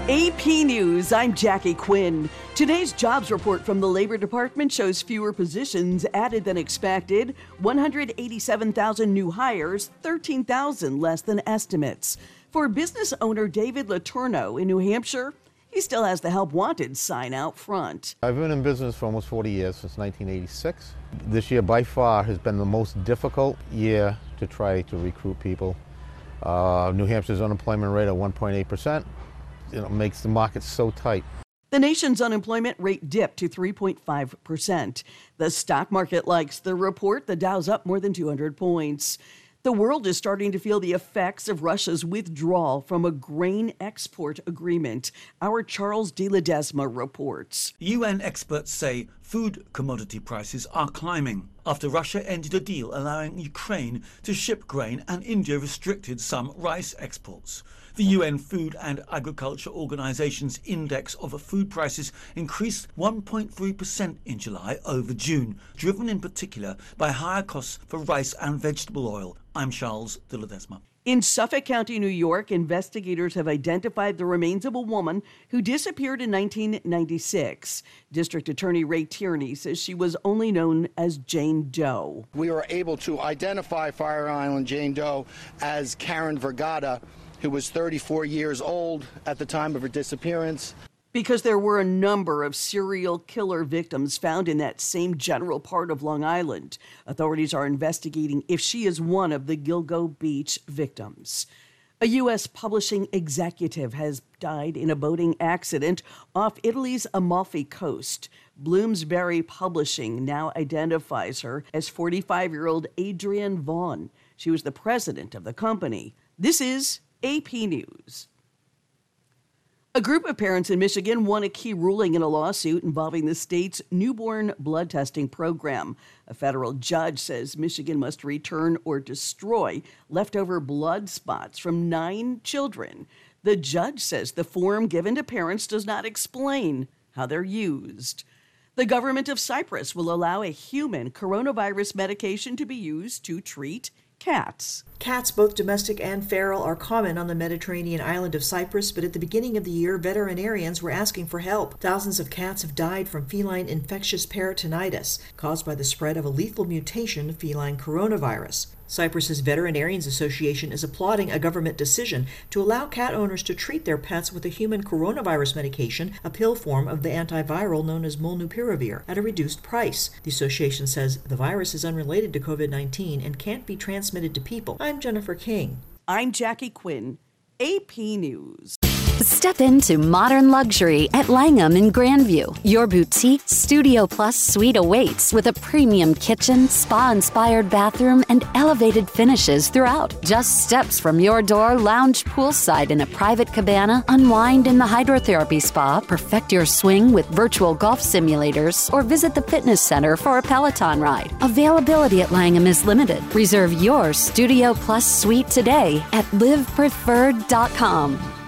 AP News, I'm Jackie Quinn. Today's jobs report from the Labor Department shows fewer positions added than expected, 187,000 new hires, 13,000 less than estimates. For business owner David Letourneau in New Hampshire, he still has the help wanted sign out front. I've been in business for almost 40 years, since 1986. This year by far has been the most difficult year to try to recruit people. New Hampshire's unemployment rate at 1.8%. Makes the market so tight. The nation's unemployment rate dipped to 3.5%. The stock market likes the report. The Dow's up more than 200 points. The world is starting to feel the effects of Russia's withdrawal from a grain export agreement. Our Charles de Ledesma reports. UN experts say food commodity prices are climbing after Russia ended a deal allowing Ukraine to ship grain and India restricted some rice exports. The UN Food and Agriculture Organization's index of food prices increased 1.3% in July over June, driven in particular by higher costs for rice and vegetable oil. I'm Charles de Ledesma. In Suffolk County, New York, investigators have identified the remains of a woman who disappeared in 1996. District Attorney Ray Tierney says she was only known as Jane Doe. We were able to identify Fire Island Jane Doe as Karen Vergata, who was 34 years old at the time of her disappearance. Because there were a number of serial killer victims found in that same general part of Long Island. Authorities are investigating if she is one of the Gilgo Beach victims. A U.S. publishing executive has died in a boating accident off Italy's Amalfi Coast. Bloomsbury Publishing now identifies her as 45-year-old Adrienne Vaughn. She was the president of the company. This is AP News. A group of parents in Michigan won a key ruling in a lawsuit involving the state's newborn blood testing program. A federal judge says Michigan must return or destroy leftover blood spots from 9 children. The judge says the form given to parents does not explain how they're used. The government of Cyprus will allow a human coronavirus medication to be used to treat cats. Cats, both domestic and feral, are common on the Mediterranean island of Cyprus, but at the beginning of the year, veterinarians were asking for help. Thousands of cats have died from feline infectious peritonitis, caused by the spread of a lethal mutation of feline coronavirus. Cyprus's Veterinarians Association is applauding a government decision to allow cat owners to treat their pets with a human coronavirus medication, a pill form of the antiviral known as molnupiravir, at a reduced price. The association says the virus is unrelated to COVID-19 and can't be transmitted to people. I'm Jennifer King. I'm Jackie Quinn, AP News. Step into modern luxury at Langham in Grandview. Your boutique Studio Plus suite awaits with a premium kitchen, spa-inspired bathroom, and elevated finishes throughout. Just steps from your door, lounge poolside in a private cabana, unwind in the hydrotherapy spa, perfect your swing with virtual golf simulators, or visit the fitness center for a Peloton ride. Availability at Langham is limited. Reserve your Studio Plus suite today at livepreferred.com.